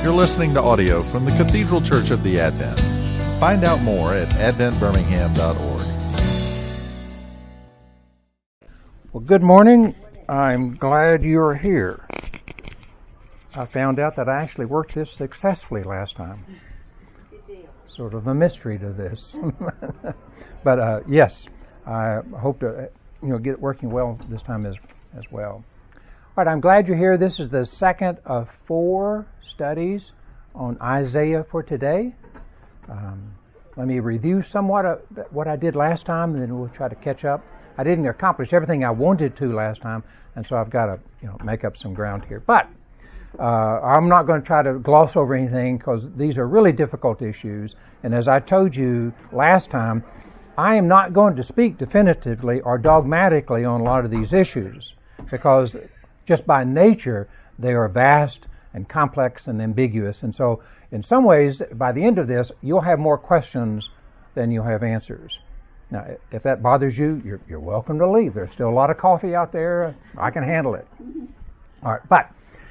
You're listening to audio from the Cathedral Church of the Advent. Find out more at adventbirmingham.org. Well, good morning. I'm glad you're here. I found out that I actually worked this successfully last time. Sort of a mystery to this. But yes, I hope to get it working well this time as well. All right, I'm glad you're here. This is the second of 4 studies on Isaiah for today. Let me review somewhat what I did last time, and then we'll try to catch up. I didn't accomplish everything I wanted to last time, and so I've got to make up some ground here. But I'm not going to try to gloss over anything because these are really difficult issues. And as I told you last time, I am not going to speak definitively or dogmatically on a lot of these issues because just by nature they are vast and complex and ambiguous. And so in some ways, by the end of this, you'll have more questions than you'll have answers. Now, if that bothers you, you're welcome to leave. There's still a lot of coffee out there. I can handle it. All right, but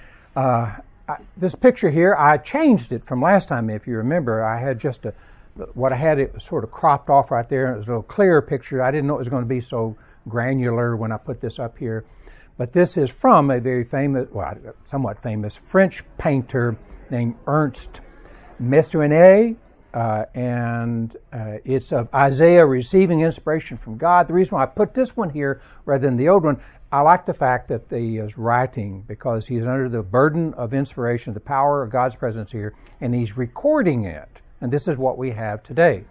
this picture here, I changed it from last time. If you remember, I had just it was sort of cropped off right there, and it was a little clearer picture. I didn't know it was going to be so granular when I put this up here. But this is from a very famous, somewhat famous French painter named Ernest Meissonier, and it's of Isaiah receiving inspiration from God. The reason why I put this one here rather than the old one, I like the fact that he is writing because he's under the burden of inspiration, the power of God's presence here, and he's recording it. And this is what we have today.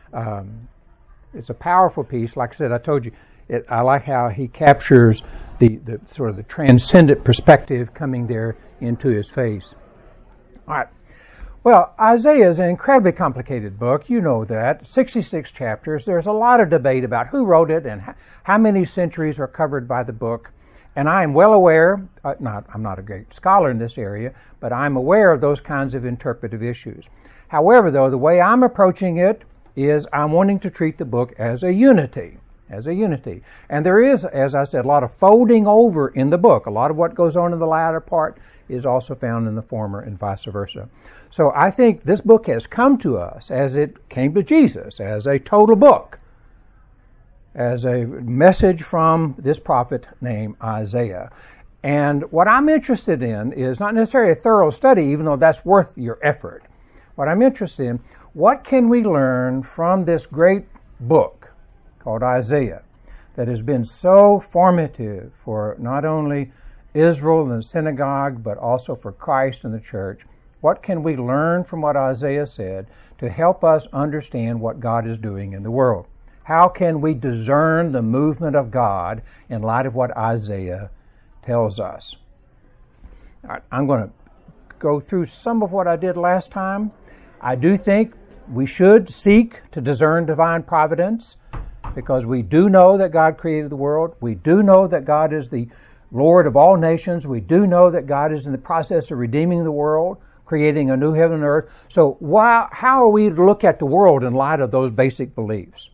It's a powerful piece. Like I said, I told you, I like how he captures the sort of the transcendent perspective coming there into his face. All right. Well, Isaiah is an incredibly complicated book. You know that. 66 chapters. There's a lot of debate about who wrote it and how many centuries are covered by the book. And I am well aware, I'm not a great scholar in this area, but I'm aware of those kinds of interpretive issues. However, though, the way I'm approaching it is I'm wanting to treat the book as a unity. And there is, as I said, a lot of folding over in the book. A lot of what goes on in the latter part is also found in the former and vice versa. So I think this book has come to us as it came to Jesus, as a total book, as a message from this prophet named Isaiah. And what I'm interested in is not necessarily a thorough study, even though that's worth your effort. What I'm interested in, what can we learn from this great book called Isaiah that has been so formative for not only Israel and the synagogue, but also for Christ and the church? What can we learn from what Isaiah said to help us understand what God is doing in the world? How can we discern the movement of God in light of what Isaiah tells us? All right, I'm going to go through some of what I did last time. I do think we should seek to discern divine providence because we do know that God created the world. We do know that God is the Lord of all nations. We do know that God is in the process of redeeming the world, creating a new heaven and earth. So how are we to look at the world in light of those basic beliefs?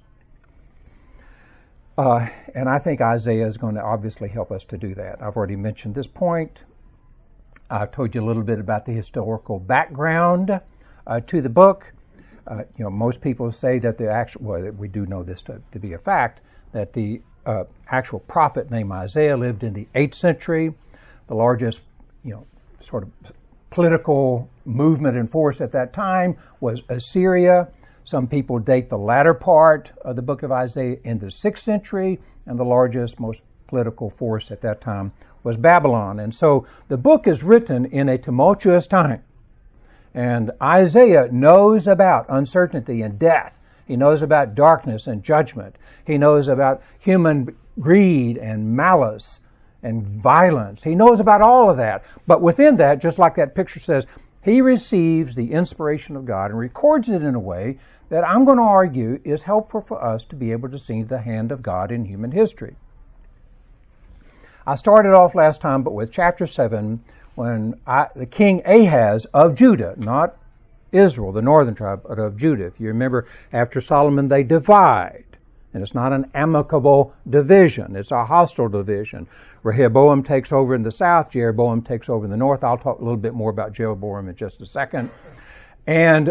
And I think Isaiah is going to obviously help us to do that. I've already mentioned this point. I've told you a little bit about the historical background to the book. Most people say that we do know this to be a fact, that the actual prophet named Isaiah lived in the 8th century. The largest, sort of political movement and force at that time was Assyria. Some people date the latter part of the book of Isaiah in the 6th century, and the largest, most political force at that time was Babylon. And so the book is written in a tumultuous time. And Isaiah knows about uncertainty and death. He knows about darkness and judgment. He knows about human greed and malice and violence. He knows about all of that. But within that, just like that picture says, he receives the inspiration of God and records it in a way that I'm going to argue is helpful for us to be able to see the hand of God in human history. I started off last time, but with chapter 7, when the king Ahaz of Judah, not Israel, the northern tribe, but of Judah. If you remember, after Solomon, they divide. And it's not an amicable division. It's a hostile division. Rehoboam takes over in the south. Jeroboam takes over in the north. I'll talk a little bit more about Jeroboam in just a second. And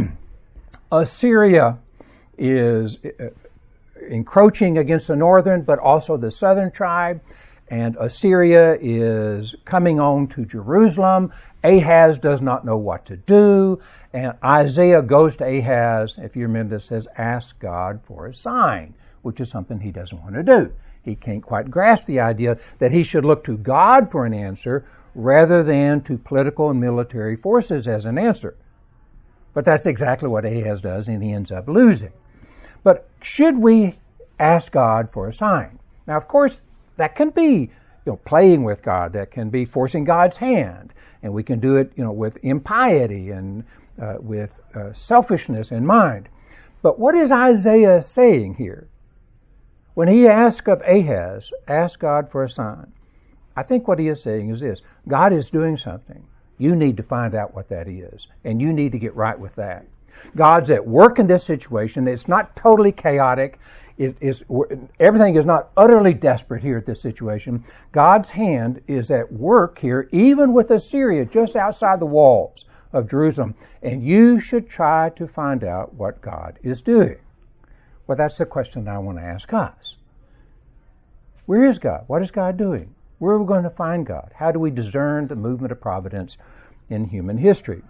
Assyria is encroaching against the northern, but also the southern tribe. And Assyria is coming on to Jerusalem. Ahaz does not know what to do. And Isaiah goes to Ahaz, if you remember, it says, ask God for a sign, which is something he doesn't want to do. He can't quite grasp the idea that he should look to God for an answer rather than to political and military forces as an answer. But that's exactly what Ahaz does, and he ends up losing. But should we ask God for a sign? Now, of course, that can be playing with God. That can be forcing God's hand. And we can do it with impiety and with selfishness in mind. But what is Isaiah saying here? When he asks of Ahaz, ask God for a sign, I think what he is saying is this: God is doing something. You need to find out what that is, and you need to get right with that. God's at work in this situation. It's not totally chaotic. Everything is not utterly desperate here at this situation. God's hand is at work here, even with Assyria just outside the walls of Jerusalem. And you should try to find out what God is doing. Well, that's the question I want to ask us. Where is God? What is God doing? Where are we going to find God? How do we discern the movement of providence in human history?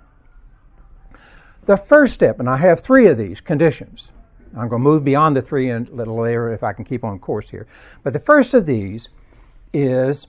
The first step, and I have 3 of these conditions. I'm going to move beyond the 3 a little later if I can keep on course here. But the first of these is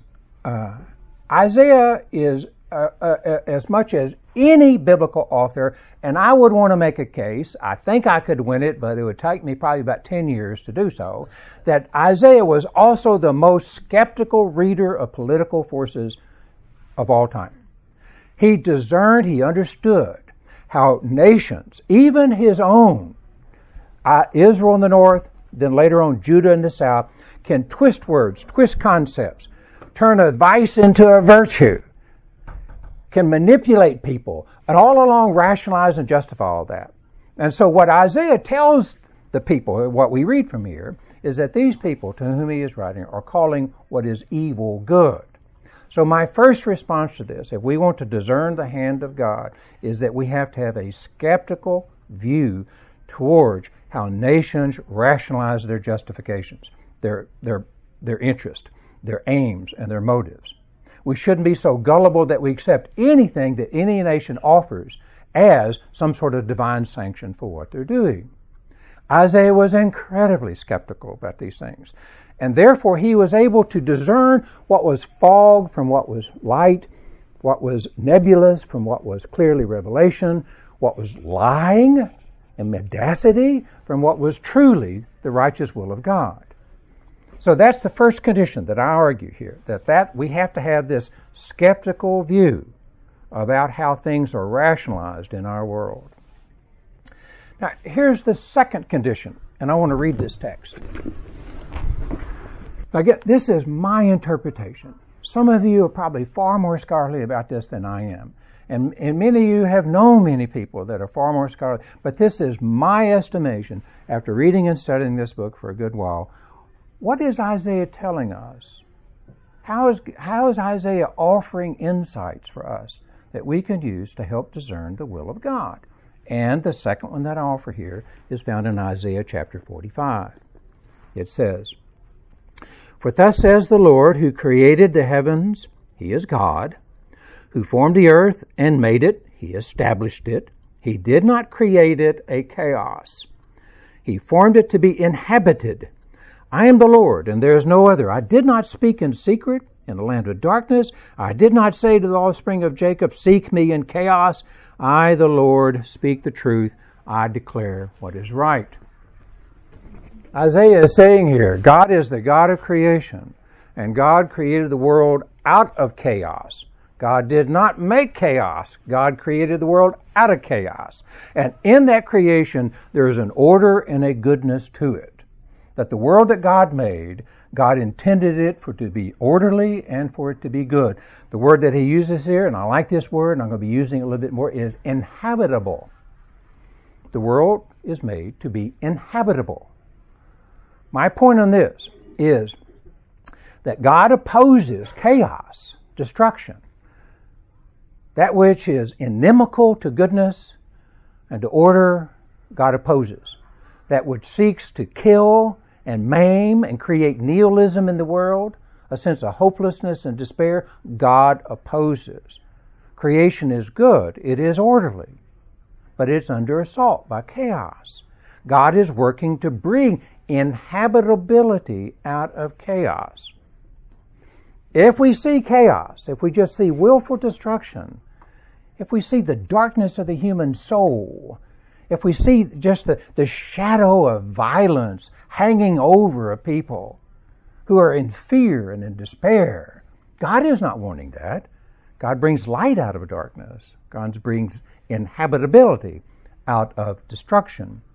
Isaiah is as much as any biblical author, and I would want to make a case, I think I could win it, but it would take me probably about 10 years to do so, that Isaiah was also the most skeptical reader of political forces of all time. He discerned, he understood how nations, even his own, Israel in the north, then later on Judah in the south, can twist words, twist concepts, turn a vice into a virtue, can manipulate people, and all along rationalize and justify all that. And so what Isaiah tells the people, what we read from here, is that these people to whom he is writing are calling what is evil good. So my first response to this, if we want to discern the hand of God, is that we have to have a skeptical view towards how nations rationalize their justifications, their interest, their aims, and their motives. We shouldn't be so gullible that we accept anything that any nation offers as some sort of divine sanction for what they're doing. Isaiah was incredibly skeptical about these things, and therefore he was able to discern what was fog from what was light, what was nebulous from what was clearly revelation, what was lying and mendacity from what was truly the righteous will of God. So that's the first condition that I argue here, that we have to have this skeptical view about how things are rationalized in our world. Now, here's the second condition, and I want to read this text. Again, this is my interpretation. Some of you are probably far more scholarly about this than I am. And many of you have known many people that are far more scholarly. But this is my estimation after reading and studying this book for a good while. What is Isaiah telling us? How is Isaiah offering insights for us that we can use to help discern the will of God? And the second one that I offer here is found in Isaiah chapter 45. It says, "For thus says the Lord, who created the heavens, he is God, who formed the earth and made it, he established it. He did not create it a chaos. He formed it to be inhabited. I am the Lord, and there is no other. I did not speak in secret in the land of darkness. I did not say to the offspring of Jacob, seek me in chaos. I, the Lord, speak the truth. I declare what is right." Isaiah is saying here, God is the God of creation, and God created the world out of chaos. God did not make chaos. God created the world out of chaos. And in that creation, there is an order and a goodness to it. That the world that God made, God intended it for it to be orderly and for it to be good. The word that he uses here, and I like this word, and I'm going to be using it a little bit more, is inhabitable. The world is made to be inhabitable. My point on this is that God opposes chaos, destruction, that which is inimical to goodness and to order. God opposes that which seeks to kill and maim and create nihilism in the world, a sense of hopelessness and despair. God opposes. Creation is good. It is orderly, but it's under assault by chaos. God is working to bring inhabitability out of chaos. If we see chaos, if we just see willful destruction, if we see the darkness of the human soul, if we see just the shadow of violence hanging over a people who are in fear and in despair, God is not wanting that. God brings light out of darkness. God brings inhabitability out of destruction.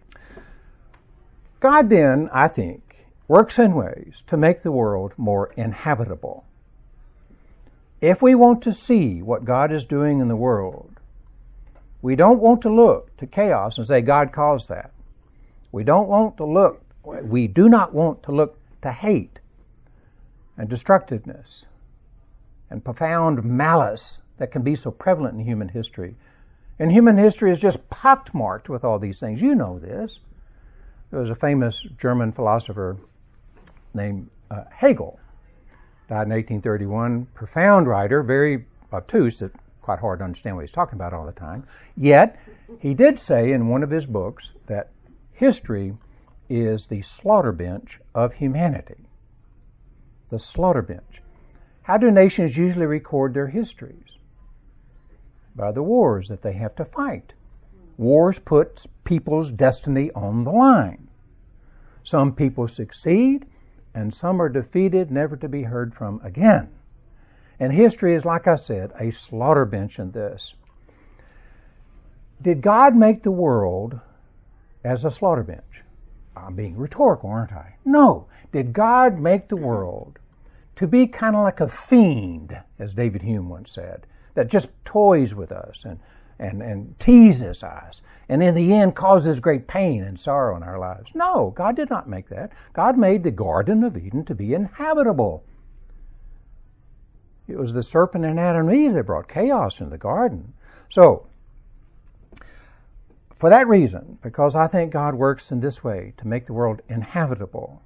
God then, I think, works in ways to make the world more inhabitable. If we want to see what God is doing in the world, we don't want to look to chaos and say God caused that. We do not want to look to hate and destructiveness and profound malice that can be so prevalent in human history. And human history is just pockmarked with all these things. You know this. There was a famous German philosopher named Hegel, died in 1831, profound writer, very obtuse, it's quite hard to understand what he's talking about all the time. Yet, he did say in one of his books that history is the slaughter bench of humanity. The slaughter bench. How do nations usually record their histories? By the wars that they have to fight. Wars put people's destiny on the line. Some people succeed, and some are defeated, never to be heard from again. And history is, like I said, a slaughter bench in this. Did God make the world as a slaughter bench? I'm being rhetorical, aren't I? No. Did God make the world to be kind of like a fiend, as David Hume once said, that just toys with us and teases us, and in the end causes great pain and sorrow in our lives? No, God did not make that. God made the Garden of Eden to be inhabitable. It was the serpent and Adam and Eve that brought chaos in the garden. So, for that reason, because I think God works in this way to make the world inhabitable,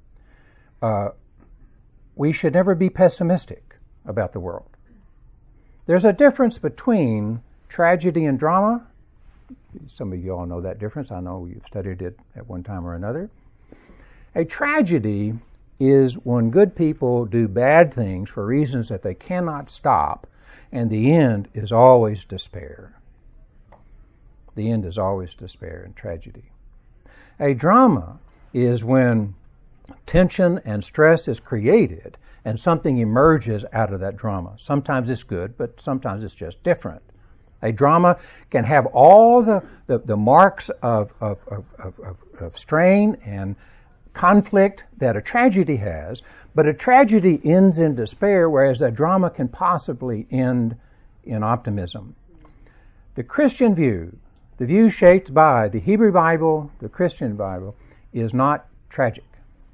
we should never be pessimistic about the world. There's a difference between tragedy and drama. Some of you all know that difference. I know you've studied it at one time or another. A tragedy is when good people do bad things for reasons that they cannot stop, and the end is always despair. The end is always despair and tragedy. A drama is when tension and stress is created and something emerges out of that drama. Sometimes it's good, but sometimes it's just different. A drama can have all the marks of strain and conflict that a tragedy has, but a tragedy ends in despair, whereas a drama can possibly end in optimism. The Christian view, the view shaped by the Hebrew Bible, the Christian Bible, is not tragic.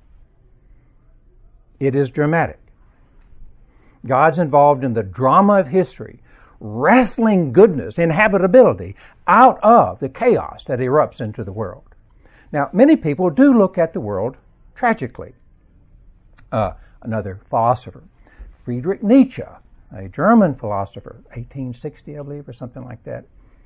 It is dramatic. God's involved in the drama of history, wrestling goodness, inhabitability out of the chaos that erupts into the world. Now, many people do look at the world tragically. Another philosopher, Friedrich Nietzsche, a German philosopher, 1860, I believe, or something like that.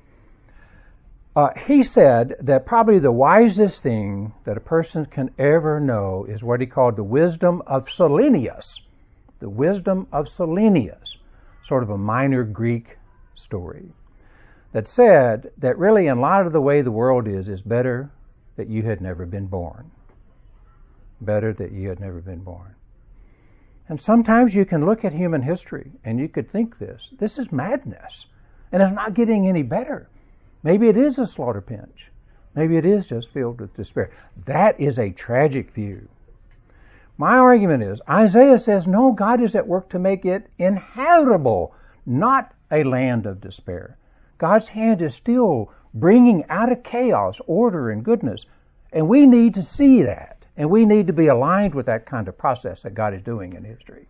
He said that probably the wisest thing that a person can ever know is what he called the wisdom of Silenius. The wisdom of Silenius, sort of a minor Greek story, that said that really in light of the way the world is better that you had never been born. Better that you had never been born. And sometimes you can look at human history and you could think this is madness, and it's not getting any better. Maybe it is a slaughter bench. Maybe it is just filled with despair. That is a tragic view. My argument is, Isaiah says, no, God is at work to make it inhabitable, not a land of despair. God's hand is still bringing out of chaos order and goodness, and we need to see that. And we need to be aligned with that kind of process that God is doing in history.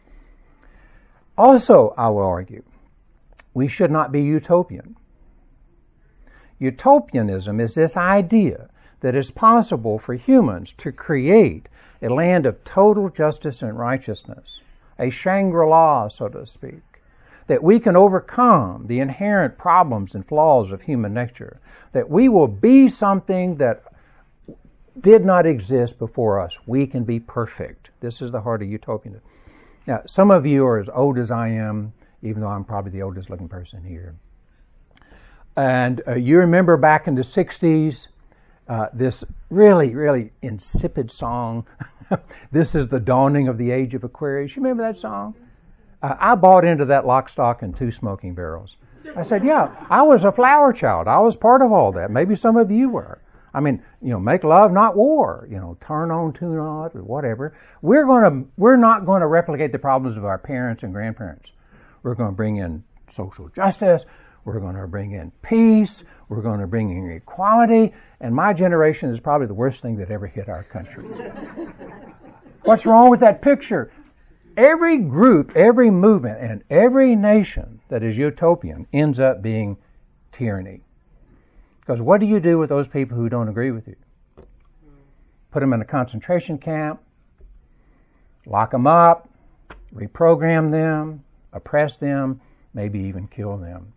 Also, I will argue, we should not be utopian. Utopianism is this idea that it's possible for humans to create a land of total justice and righteousness, a Shangri-La, so to speak, that we can overcome the inherent problems and flaws of human nature, that we will be something that did not exist before us. We can be perfect. This is the heart of utopianism. Now, some of you are as old as I am, even though I'm probably the oldest looking person here. And you remember back in the 60s, this really, really insipid song, This is the Dawning of the Age of Aquarius. You remember that song? I bought into that lock, stock, and two smoking barrels. I said, yeah, I was a flower child. I was part of all that. Maybe some of you were. I mean, make love, not war. Turn on, tune on, or whatever. We're not going to replicate the problems of our parents and grandparents. We're going to bring in social justice. We're going to bring in peace. We're going to bring in equality. And my generation is probably the worst thing that ever hit our country. What's wrong with that picture? Every group, every movement, and every nation that is utopian ends up being tyranny. Because what do you do with those people who don't agree with you? Put them in a concentration camp, lock them up, reprogram them, oppress them, maybe even kill them.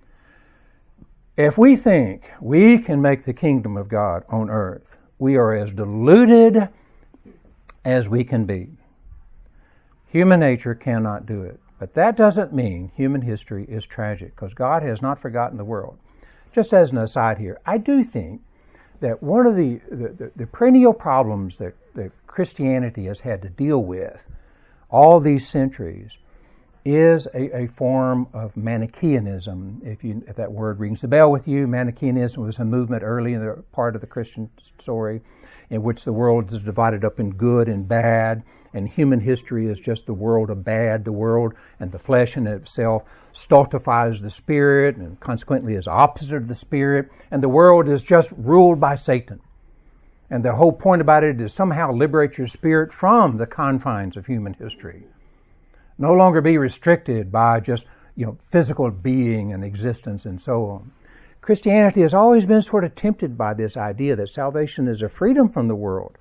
If we think we can make the kingdom of God on earth, we are as deluded as we can be. Human nature cannot do it. But that doesn't mean human history is tragic, because God has not forgotten the world. Just as an aside here, I do think that one of the perennial problems that Christianity has had to deal with all these centuries is a form of Manichaeanism. If that word rings a bell with you, Manichaeanism was a movement early in the part of the Christian story in which the world is divided up in good and bad, and human history is just the world of bad. The world and the flesh in itself stultifies the spirit and consequently is opposite of the spirit, and the world is just ruled by Satan. And the whole point about it is somehow liberate your spirit from the confines of human history. No longer be restricted by just, physical being and existence and so on. Christianity has always been sort of tempted by this idea that salvation is a freedom from the world.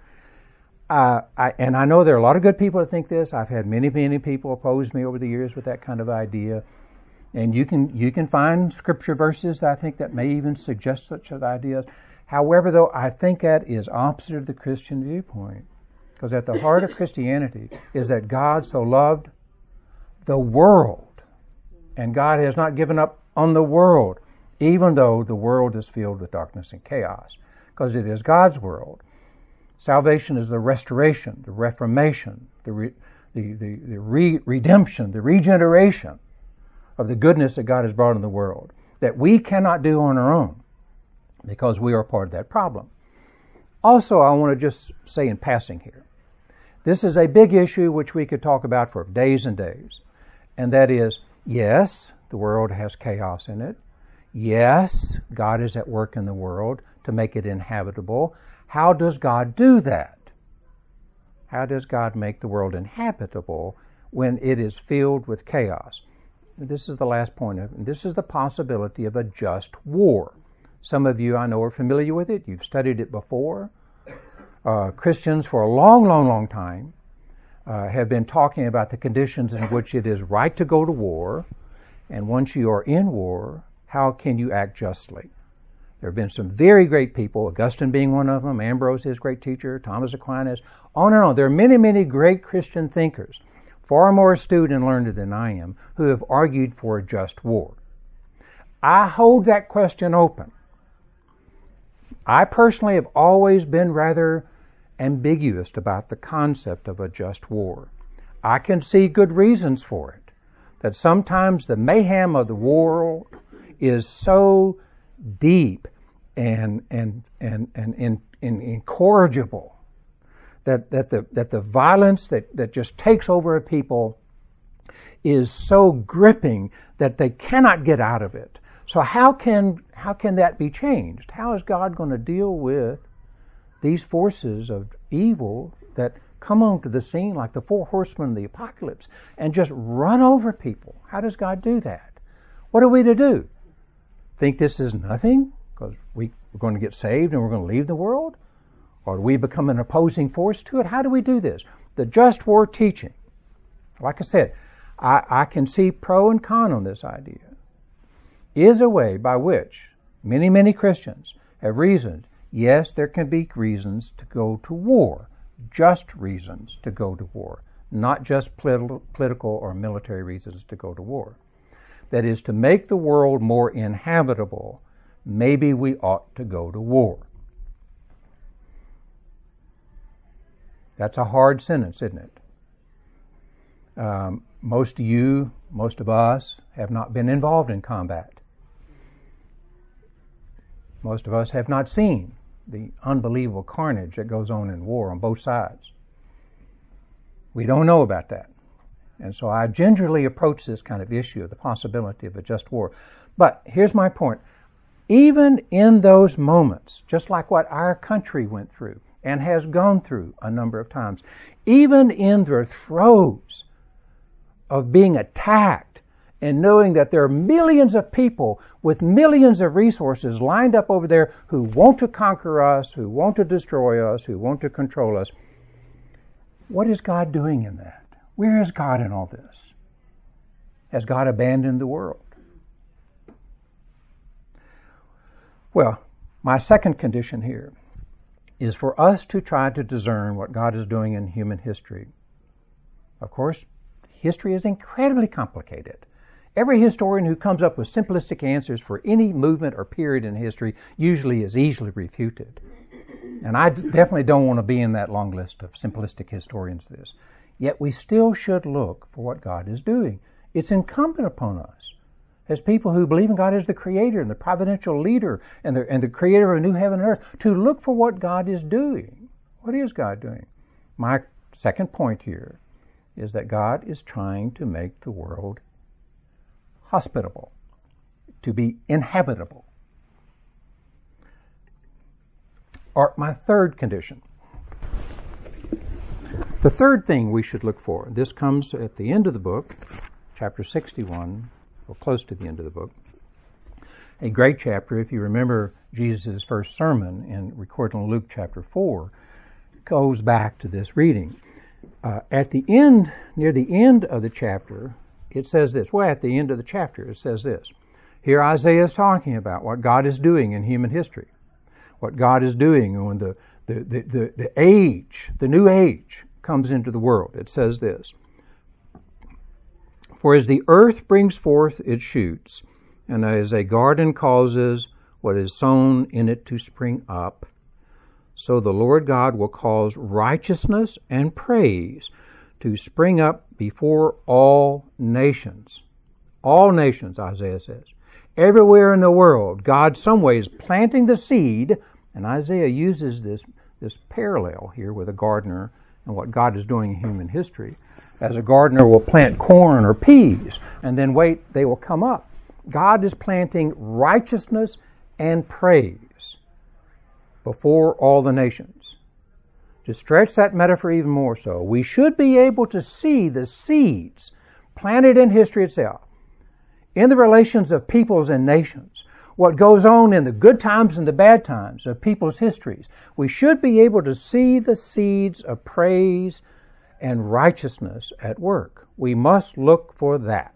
And I know there are a lot of good people that think this. I've had many, many people oppose me over the years with that kind of idea. And you can find scripture verses that I think that may even suggest such ideas. However, though, I think that is opposite of the Christian viewpoint. Because at the heart of Christianity is that God so loved the world. And God has not given up on the world, even though the world is filled with darkness and chaos. Because it is God's world. Salvation is the restoration, the reformation, the redemption, the regeneration of the goodness that God has brought in the world that we cannot do on our own because we are part of that problem. Also, I want to just say in passing here, this is a big issue which we could talk about for days and days, and that is, yes, the world has chaos in it. Yes, God is at work in the world to make it inhabitable. How does God do that? How does God make the world inhabitable when it is filled with chaos? This is the last point of it. This is the possibility of a just war. Some of you I know are familiar with it. You've studied it before. Christians for a long, long, long time have been talking about the conditions in which it is right to go to war. And once you are in war, how can you act justly? There have been some very great people, Augustine being one of them, Ambrose, his great teacher, Thomas Aquinas, on and on. There are many, many great Christian thinkers, far more astute and learned than I am, who have argued for a just war. I hold that question open. I personally have always been rather ambiguous about the concept of a just war. I can see good reasons for it, that sometimes the mayhem of the world is so deep and incorrigible that the violence that just takes over a people is so gripping that they cannot get out of it. So how can that be changed? How is God going to deal with these forces of evil that come onto the scene like the four horsemen of the apocalypse and just run over people. How does God do that? What are we to do? Think this is nothing because we're going to get saved and we're going to leave the world? Or do we become an opposing force to it? How do we do this? The just war teaching. Like I said, I can see pro and con on this idea. Is a way by which many, many Christians have reasoned, yes, there can be reasons to go to war, just reasons to go to war, not just political or military reasons to go to war. That is, to make the world more inhabitable, maybe we ought to go to war. That's a hard sentence, isn't it? Most of you, most of us, have not been involved in combat. Most of us have not seen the unbelievable carnage that goes on in war on both sides. We don't know about that. And so I gingerly approach this kind of issue of the possibility of a just war. But here's my point. Even in those moments, just like what our country went through and has gone through a number of times, even in the throes of being attacked and knowing that there are millions of people with millions of resources lined up over there who want to conquer us, who want to destroy us, who want to control us, what is God doing in that? Where is God in all this? Has God abandoned the world? Well, my second condition here is for us to try to discern what God is doing in human history. Of course, history is incredibly complicated. Every historian who comes up with simplistic answers for any movement or period in history usually is easily refuted. And I definitely don't want to be in that long list of simplistic historians of this. Yet we still should look for what God is doing. It's incumbent upon us, as people who believe in God as the Creator and the providential leader and the Creator of a new heaven and earth, to look for what God is doing. What is God doing? My second point here is that God is trying to make the world hospitable, to be inhabitable. Or my third condition. The third thing we should look for, this comes at the end of the book, chapter 61, or close to the end of the book. A great chapter, if you remember Jesus' first sermon recorded in Luke chapter 4, goes back to this reading. At the end, near the end of the chapter, it says this. Well, at the end of the chapter, it says this. Here Isaiah is talking about what God is doing in human history, what God is doing when the age, the new age, comes into the world. It says this. For as the earth brings forth its shoots, and as a garden causes what is sown in it to spring up, so the Lord God will cause righteousness and praise to spring up before all nations. All nations, Isaiah says. Everywhere in the world, God some way is planting the seed, and Isaiah uses this parallel here with a gardener and what God is doing in human history. As a gardener will plant corn or peas, and then wait, they will come up. God is planting righteousness and praise before all the nations. To stretch that metaphor even more so, we should be able to see the seeds planted in history itself, in the relations of peoples and nations, what goes on in the good times and the bad times of people's histories. We should be able to see the seeds of praise and righteousness at work. We must look for that.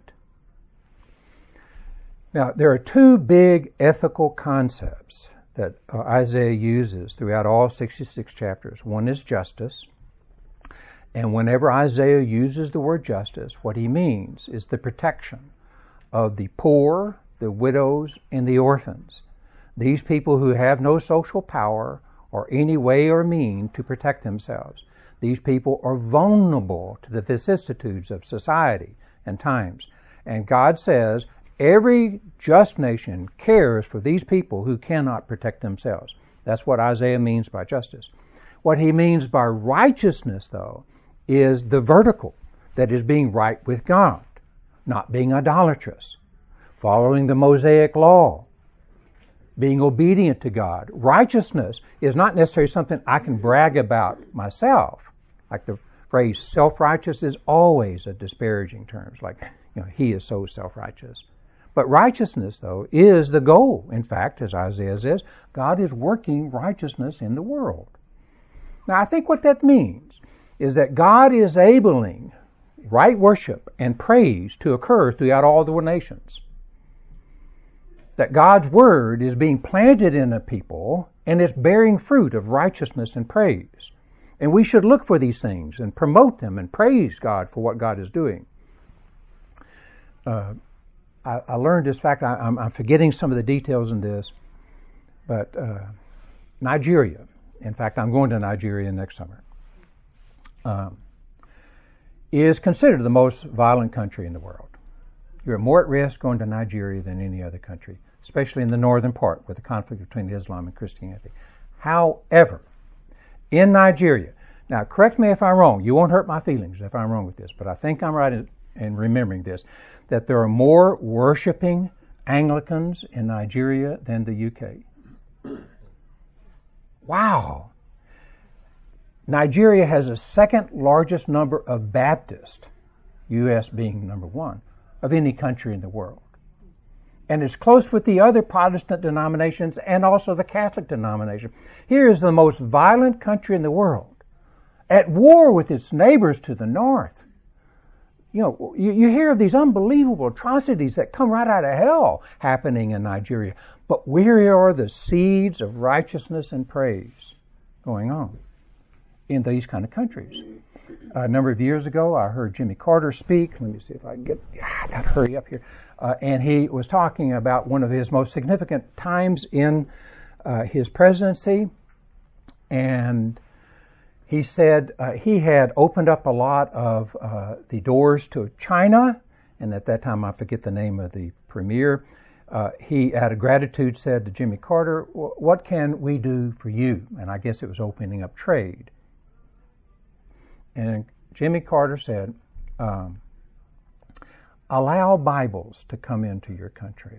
Now, there are two big ethical concepts that Isaiah uses throughout all 66 chapters. One is justice. And whenever Isaiah uses the word justice, what he means is the protection of the poor, the widows, and the orphans. These people who have no social power or any way or mean to protect themselves. These people are vulnerable to the vicissitudes of society and times. And God says, every just nation cares for these people who cannot protect themselves. That's what Isaiah means by justice. What he means by righteousness, though, is the vertical, that is being right with God, not being idolatrous, following the Mosaic law, being obedient to God. Righteousness is not necessarily something I can brag about myself. Like the phrase self-righteous is always a disparaging term. Like, he is so self-righteous. But righteousness, though, is the goal. In fact, as Isaiah says, God is working righteousness in the world. Now, I think what that means is that God is enabling right worship and praise to occur throughout all the nations. That God's Word is being planted in a people and it's bearing fruit of righteousness and praise. And we should look for these things and promote them and praise God for what God is doing. I learned this fact. I'm forgetting some of the details in this, but Nigeria. In fact, I'm going to Nigeria next summer. Is considered the most violent country in the world. You're more at risk going to Nigeria than any other country, especially in the northern part with the conflict between Islam and Christianity. However, in Nigeria, now correct me if I'm wrong, you won't hurt my feelings if I'm wrong with this, but I think I'm right in remembering this, that there are more worshiping Anglicans in Nigeria than the UK. Wow! Nigeria has the second largest number of Baptists, U.S. being number one, of any country in the world. And it's close with the other Protestant denominations and also the Catholic denomination. Here is the most violent country in the world, at war with its neighbors to the north. You hear of these unbelievable atrocities that come right out of hell happening in Nigeria. But where are the seeds of righteousness and praise going on in these kind of countries? A number of years ago, I heard Jimmy Carter speak. Let me see if I can get... I got to hurry up here. And he was talking about one of his most significant times in his presidency. And he said he had opened up a lot of the doors to China. And at that time, I forget the name of the premier. He, out of gratitude, said to Jimmy Carter, "What can we do for you?" And I guess it was opening up trade. And Jimmy Carter said, allow Bibles to come into your country.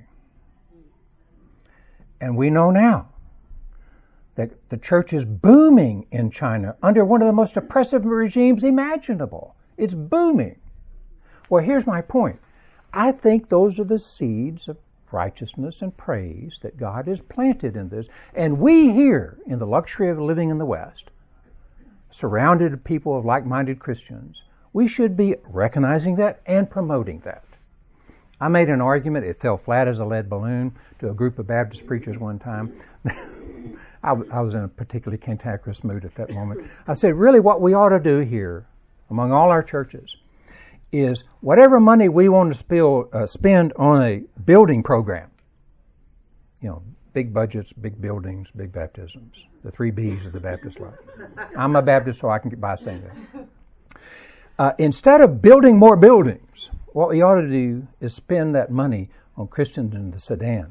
And we know now that the church is booming in China under one of the most oppressive regimes imaginable. It's booming. Well, here's my point. I think those are the seeds of righteousness and praise that God has planted in this. And we here, in the luxury of living in the West, surrounded with people of like-minded Christians, we should be recognizing that and promoting that. I made an argument, it fell flat as a lead balloon, to a group of Baptist preachers one time. I was in a particularly cantankerous mood at that moment. I said, really what we ought to do here, among all our churches, is whatever money we want to spend on a building program, big budgets, big buildings, big baptisms, the 3 B's of the Baptist life. I'm a Baptist, so I can get by saying that. Instead of building more buildings, what we ought to do is spend that money on Christians in the Sudan.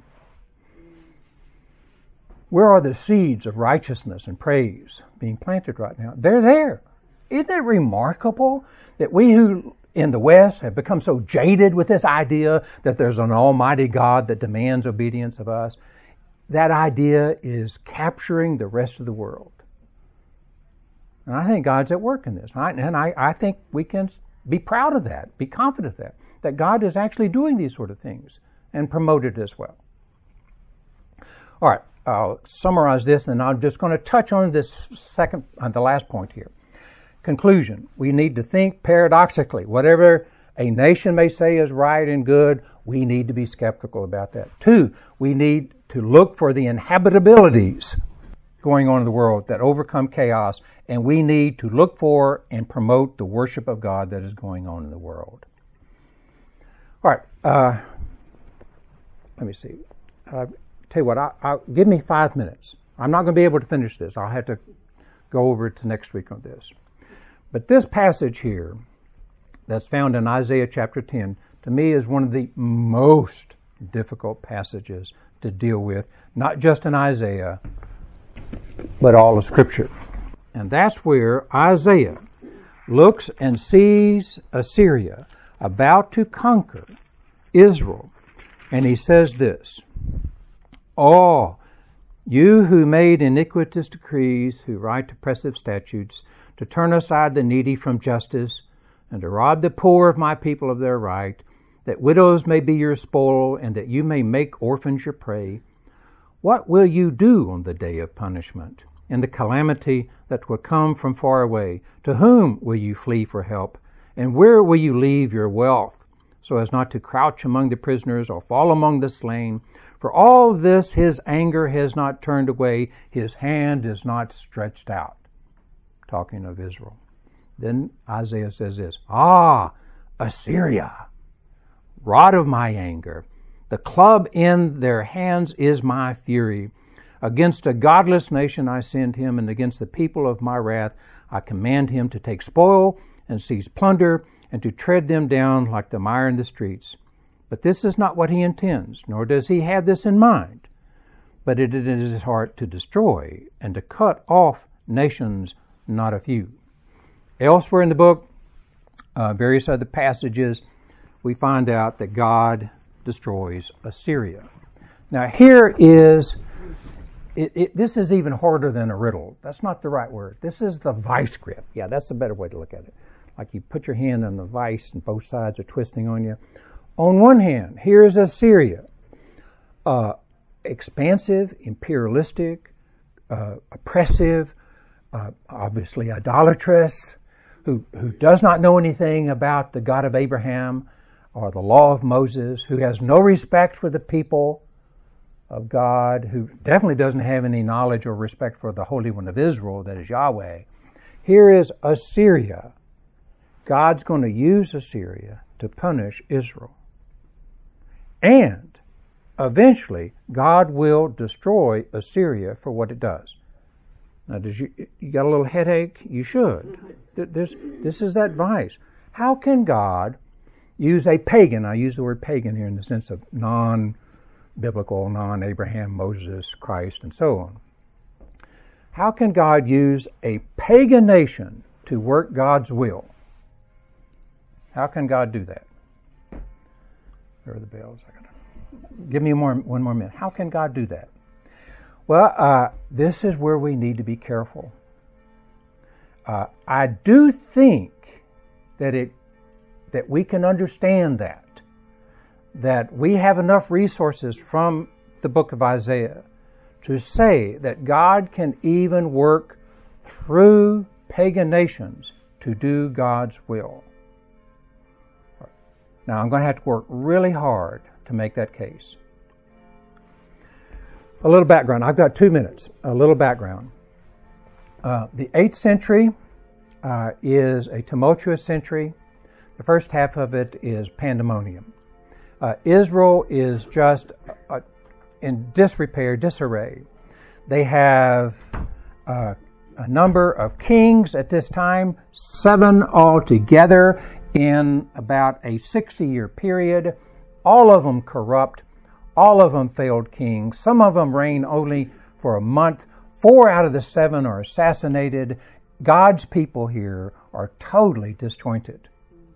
Where are the seeds of righteousness and praise being planted right now? They're there. Isn't it remarkable that we who in the West have become so jaded with this idea that there's an almighty God that demands obedience of us? That idea is capturing the rest of the world. And I think God's at work in this. And I think we can be proud of that, be confident of that God is actually doing these sort of things and promote it as well. All right, I'll summarize this, and I'm just going to touch on this the last point here. Conclusion, we need to think paradoxically. Whatever a nation may say is right and good, we need to be skeptical about that. 2, we need to look for the inhabitabilities going on in the world that overcome chaos, and we need to look for and promote the worship of God that is going on in the world. All right, let me see. Tell you what, give me 5 minutes. I'm not going to be able to finish this. I'll have to go over to next week on this. But this passage here that's found in Isaiah chapter 10, to me is one of the most difficult passages to deal with, not just in Isaiah, but all of Scripture. And that's where Isaiah looks and sees Assyria about to conquer Israel. And he says this, Oh, you who made iniquitous decrees, who write oppressive statutes, to turn aside the needy from justice, and to rob the poor of my people of their right, that widows may be your spoil, and that you may make orphans your prey. What will you do on the day of punishment, in the calamity that will come from far away? To whom will you flee for help? And where will you leave your wealth, so as not to crouch among the prisoners or fall among the slain? For all this his anger has not turned away, his hand is not stretched out. Talking of Israel. Then Isaiah says this, Assyria, rod of my anger, the club in their hands is my fury. Against a godless nation I send him, and against the people of my wrath I command him to take spoil and seize plunder, and to tread them down like the mire in the streets. But this is not what he intends, nor does he have this in mind. But it is his heart to destroy and to cut off nations, not a few. Elsewhere in the book, various other passages, we find out that God destroys Assyria. Now here is, this is even harder than a riddle. That's not the right word. This is the vice grip. Yeah, that's a better way to look at it. Like you put your hand on the vice and both sides are twisting on you. On one hand, here's Assyria, expansive, imperialistic, oppressive, obviously idolatrous, who does not know anything about the God of Abraham or the law of Moses, who has no respect for the people of God, who definitely doesn't have any knowledge or respect for the Holy One of Israel, that is Yahweh. Here is Assyria. God's going to use Assyria to punish Israel. And eventually, God will destroy Assyria for what it does. Now, you got a little headache? You should. This is that vice. How can God use a pagan? I use the word pagan here in the sense of non-biblical, non-Abraham, Moses, Christ, and so on. How can God use a pagan nation to work God's will? How can God do that? There are the bells. Give me one more minute. How can God do that? Well, this is where we need to be careful. I do think that we can understand that we have enough resources from the book of Isaiah to say that God can even work through pagan nations to do God's will. Now, I'm going to have to work really hard to make that case. A little background. I've got 2 minutes. A little background. The 8th century is a tumultuous century. The first half of it is pandemonium. Israel is just in disrepair, disarray. They have a number of kings at this time, 7 altogether in about a 60-year period. All of them corrupt. All of them failed kings. Some of them reign only for a month. 4 out of the 7 are assassinated. God's people here are totally disjointed.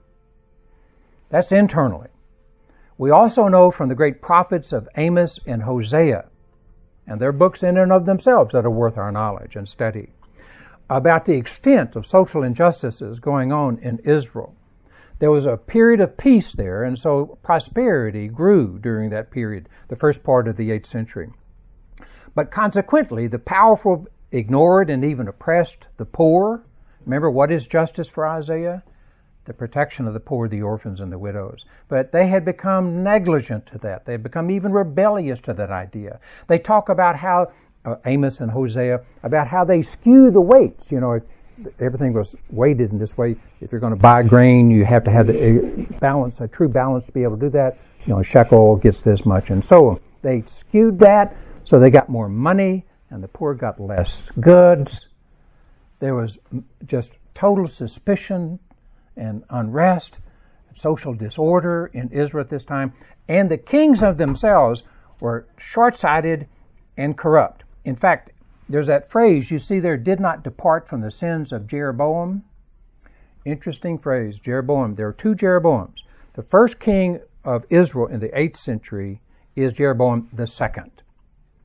That's internally. We also know from the great prophets of Amos and Hosea, and their books in and of themselves that are worth our knowledge and study, about the extent of social injustices going on in Israel. There was a period of peace there, and so prosperity grew during that period, the first part of the 8th century. But consequently, the powerful ignored and even oppressed the poor. Remember, what is justice for Isaiah? The protection of the poor, the orphans, and the widows. But they had become negligent to that. They had become even rebellious to that idea. They talk about how, Amos and Hosea, about how they skew the weights. You know, if everything was weighted in this way, if you're going to buy grain, you have to have the balance, a true balance to be able to do that. You know, a shekel gets this much, and so on. They skewed that, so they got more money, and the poor got less goods. There was just total suspicion and unrest, social disorder in Israel at this time, and the kings of themselves were short-sighted and corrupt. In fact, there's that phrase you see there, did not depart from the sins of Jeroboam. Interesting phrase, Jeroboam. There are 2 Jeroboams. The first king of Israel in the 8th century is Jeroboam II.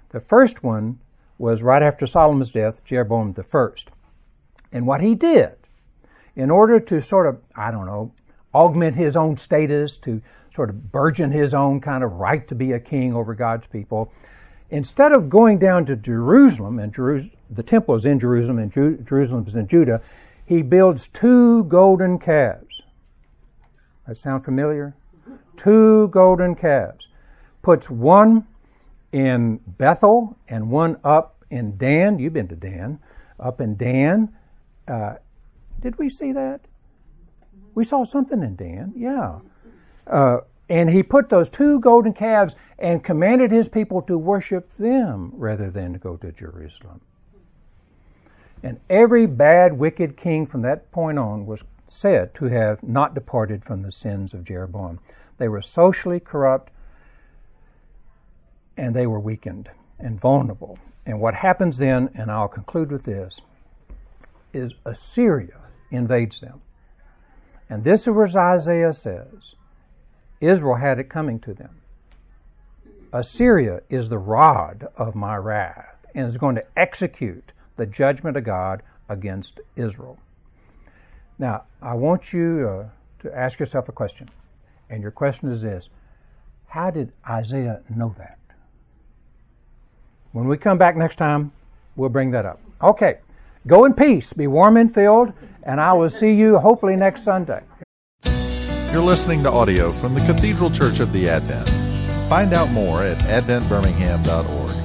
The first one was right after Solomon's death, Jeroboam I. And what he did, in order to sort of, augment his own status, to sort of burgeon his own kind of right to be a king over God's people, instead of going down to Jerusalem, and the temple is in Jerusalem, and Jerusalem is in Judah, he builds 2 golden calves. That sound familiar? 2 golden calves. Puts one in Bethel and one up in Dan. You've been to Dan. Up in Dan. Did we see that? We saw something in Dan. Yeah. And he put those 2 golden calves and commanded his people to worship them rather than to go to Jerusalem. And every bad, wicked king from that point on was said to have not departed from the sins of Jeroboam. They were socially corrupt, and they were weakened and vulnerable. And what happens then, and I'll conclude with this, is Assyria invades them. And this is what Isaiah says. Israel had it coming to them. Assyria is the rod of my wrath and is going to execute the judgment of God against Israel. Now, I want you to ask yourself a question. And your question is this: how did Isaiah know that? When we come back next time, we'll bring that up. Okay, go in peace, be warm and filled, and I will see you hopefully next Sunday. You're listening to audio from the Cathedral Church of the Advent. Find out more at adventbirmingham.org.